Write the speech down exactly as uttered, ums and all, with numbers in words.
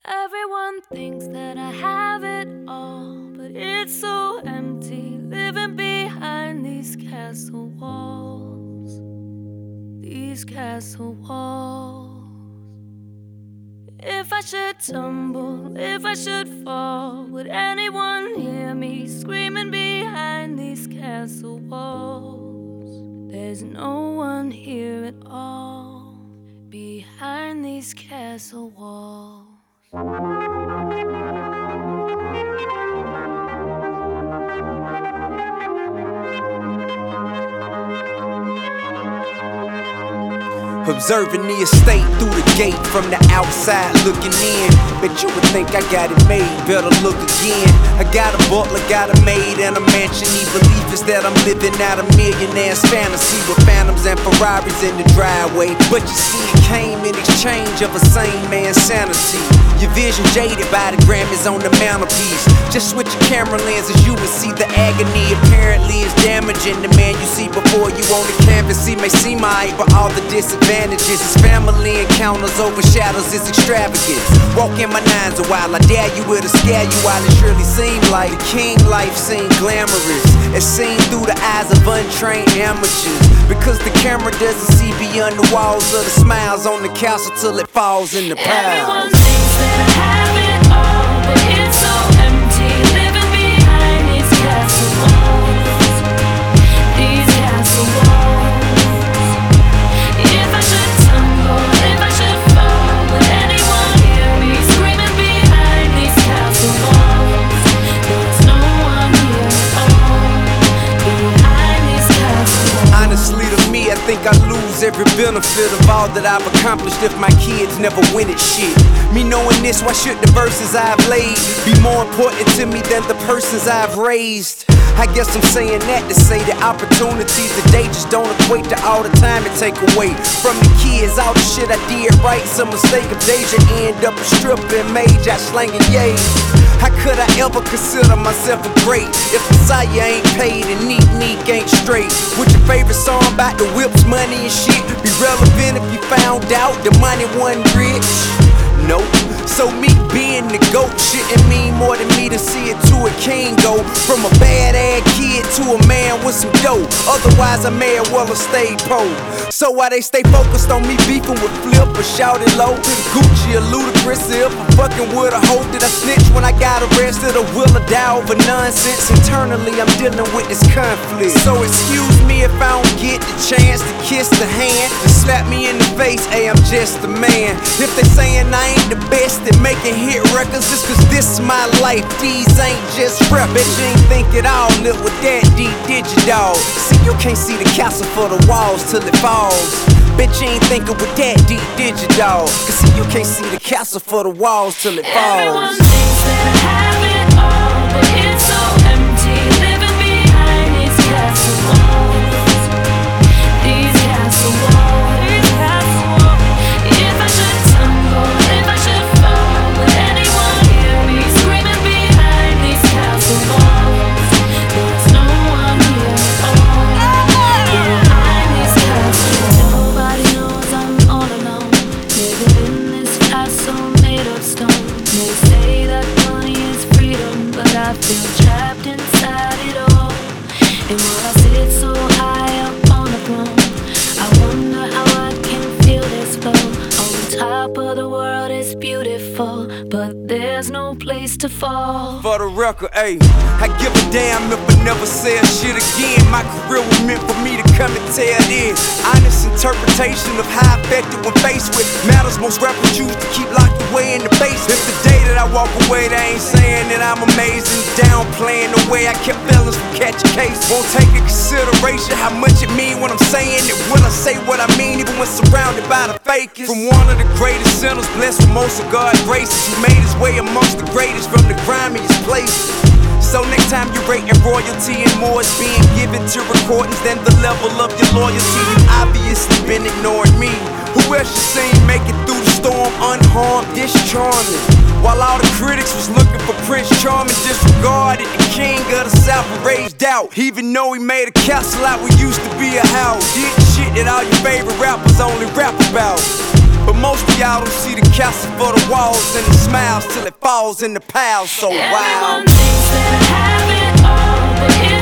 Everyone thinks that I have it all, but it's so empty living behind these castle walls. These castle walls. If I should tumble, if I should fall, would anyone hear me screaming behind these castle walls? There's no one here at all behind these castle walls. Observing the estate through the gate from the outside looking in. Bet you would think I got it made, better look again. I got a butler, got a maid, and a mansion. He believe is that I'm living out a millionaire's fantasy with phantoms and Ferraris in the driveway. But you see, it came in exchange of a sane man's sanity. Your vision jaded by the Grammys on the mantelpiece. Just switch your camera lenses, you will see the agony. Apparently it's damaging the man you see before you on the canvas. He may seem alright, but all the disadvantages his family encounters overshadows his extravagance. Walk in my nines a while, I dare you, it'll scare you while it surely seem like the king life seemed glamorous. It's seen through the eyes of untrained amateurs, because the camera doesn't see beyond the walls of the smiles on the castle till it falls in the pile. Everyone thinks that I have it all, but it's so empty living behind these castle walls. These castle walls. If I should tumble, if I should fall, would anyone hear me screaming behind these castle walls? There's no one here at all behind these castle walls. Honestly, to me, I think I lose every benefit of all that I've accomplished if my kids never win at shit. Me knowing this, why should the verses I've laid be more important to me than the persons I've raised? I guess I'm saying that to say the opportunities today just don't equate to all the time it take away from the kids. All the shit I did right, some mistake of Deja end up a stripping mage, I slanging yay. How could I ever consider myself a great if Messiah ain't paid and Neek Neek ain't straight? Would your favorite song about the whips, money and shit be relevant if you found out the money wasn't rich? Nope. So me being the GOAT shouldn't mean more than me to see it to a king go from a bad ass kid to a man with some dough. Otherwise I may as well have stayed poor. So why they stay focused on me beefing with Flip or shouting low? Gucci or Ludacris if I'm fucking with a hoe. Did I snitch when I got arrested or will I die over nonsense? Internally I'm dealing with this conflict. So excuse me if I don't get the chance to kiss the hand, to slap me in the face, hey I'm just a man. If they saying I ain't the best at making hit records, it's cause this is my life, these ain't just rap. Bet you ain't think it all lit with that D, did you dawg? See, you can't see the castle for the walls till it falls. Bet you ain't thinking with that D, did you dawg? Cause see, you can't see the castle for the walls till it falls. Everyone thinks that I have it all, but it's so empty living behind these castle walls. These castle walls. These castle walls. If I should tumble, if I should fall, would anyone hear me screaming behind these castle walls? There's no one here at all behind these castle walls. Nobody knows I'm all alone, living in this castle made of stone. They say that money is freedom, but I feel trapped inside it all. And while I sit so high up on the throne, I wonder how I can feel this flow. On top of the world is beautiful, but there's no place to fall. For the record, ayy, I give a damn if I never say a shit again. My career was meant for me to come and tell this honest interpretation of how I affected when faced with matters most rappers choose to keep locked away in the basement. If the day that I walk away, they ain't saying that I'm amazing, downplaying the way I kept feelings from catching case. Won't take in consideration how much it mean when I'm saying it. Will I say what I mean even when surrounded by the fakest? From one of the greatest sinners, blessed with most of God's graces, who made his way amongst the greatest from the grimiest places. So next time you're rating royalty and more is being given to recordings than the level of your loyalty, you obviously been ignoring me. Who else you seen make it through the storm unharmed, this charming? While all the critics was looking for Prince Charming, disregarded the king of the South and raged out. Even though he made a castle out what used to be a house, did shit that all your favorite rappers only rap about. But most of y'all don't see the castle for the walls and the smiles till it falls in the piles so wild. Everyone thinks that I have it all, but